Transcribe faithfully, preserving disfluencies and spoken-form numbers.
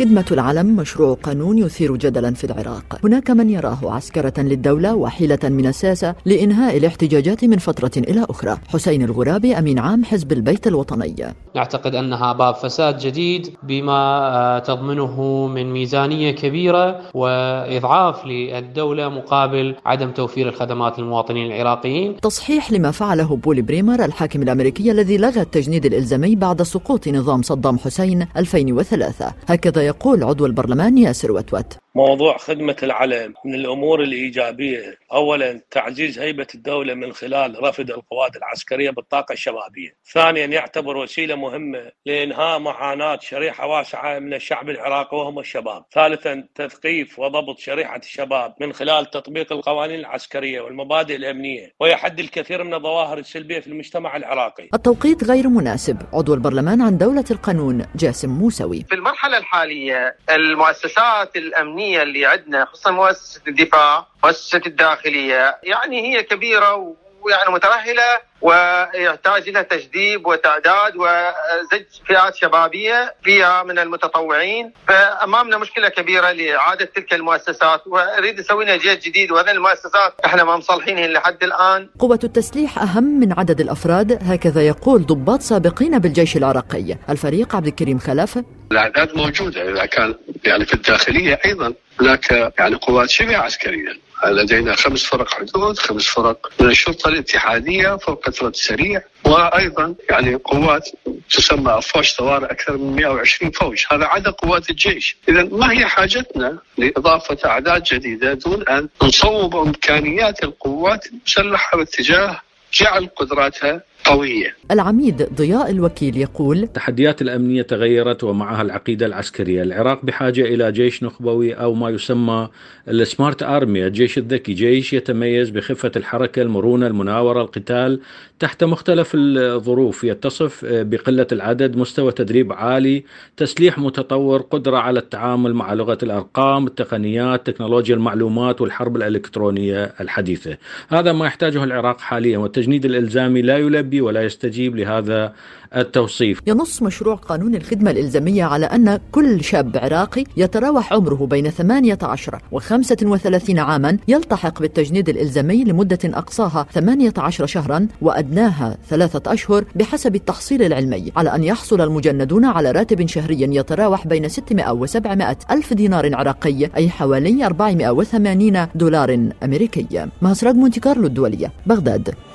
خدمة العلم مشروع قانون يثير جدلا في العراق. هناك من يراه عسكرة للدولة وحيلة من الساسة لإنهاء الاحتجاجات من فترة إلى أخرى. حسين الغرابي أمين عام حزب البيت الوطني: نعتقد أنها باب فساد جديد بما تضمنه من ميزانية كبيرة وإضعاف للدولة مقابل عدم توفير الخدمات للمواطنين العراقيين. تصحيح لما فعله بولي بريمر الحاكم الأمريكي الذي لغى التجنيد الإلزامي بعد سقوط نظام صدام حسين ألفين وثلاثة. هكذا يقول عضو البرلمان ياسر وتوت: موضوع خدمة العلم من الأمور الإيجابية. أولا تعزيز هيبة الدولة من خلال رفض القوات العسكرية بالطاقة الشبابية. ثانيا يعتبر وسيلة مهمة لإنهاء معاناة شريحة واسعة من الشعب العراقي وهم الشباب. ثالثا تثقيف وضبط شريحة الشباب من خلال تطبيق القوانين العسكرية والمبادئ الأمنية ويحد الكثير من الظواهر السلبية في المجتمع العراقي. التوقيت غير مناسب. عضو البرلمان عن دولة القانون جاسم موسوي: في المرحلة الحالية المؤسسات الأمنية اللي عندنا خصوصا مؤسسة الدفاع مؤسسة الداخلية يعني هي كبيرة ويعني مترهلة ويحتاج لها تجديد وتعداد وزج فئات شبابية فيها من المتطوعين. فأمامنا مشكلة كبيرة لإعادة تلك المؤسسات ونريد نسوي لها جيل جديد وهذه المؤسسات احنا ما مصلحينهن لحد الآن. قوة التسليح أهم من عدد الأفراد، هكذا يقول ضباط سابقين بالجيش العراقي. الفريق عبد الكريم خلف: الأعداد موجودة إذا كان يعني في الداخلية أيضا هناك يعني قوات شبه عسكرية. لدينا خمس فرق حدود، خمس فرق من الشرطة الاتحادية فوق كثرة سريع، وأيضا يعني قوات تسمى أفواج طوارئ أكثر من مئة وعشرين فوج. هذا عدد قوات الجيش. إذا ما هي حاجتنا لإضافة أعداد جديدة دون أن نصوب إمكانيات القوات المسلحة باتجاه جعل قدراتها قوية. العميد ضياء الوكيل يقول: التحديات الأمنية تغيرت ومعها العقيدة العسكرية. العراق بحاجة إلى جيش نخبوي أو ما يسمى السمارت آرمي، الجيش الذكي، جيش يتميز بخفة الحركة، المرونة، المناورة، القتال تحت مختلف الظروف، يتصف بقلة العدد، مستوى تدريب عالي، تسليح متطور، قدرة على التعامل مع لغة الأرقام، التقنيات، تكنولوجيا المعلومات والحرب الإلكترونية الحديثة. هذا ما يحتاجه العراق حاليا، والتجنيد الإلزامي لا يلبي ولا يستجيب لهذا التوصيف. ينص مشروع قانون الخدمة الإلزامية على أن كل شاب عراقي يتراوح عمره بين ثمانية عشر وخمسة وثلاثين عاما يلتحق بالتجنيد الإلزامي لمدة أقصاها ثمانية عشر شهرا وأدناها ثلاثة أشهر بحسب التحصيل العلمي، على أن يحصل المجندون على راتب شهري يتراوح بين ستمائة وسبعمائة ألف دينار عراقي، أي حوالي أربعمائة وثمانين دولار أمريكي. مهسراج مونتي كارلو الدولية، بغداد.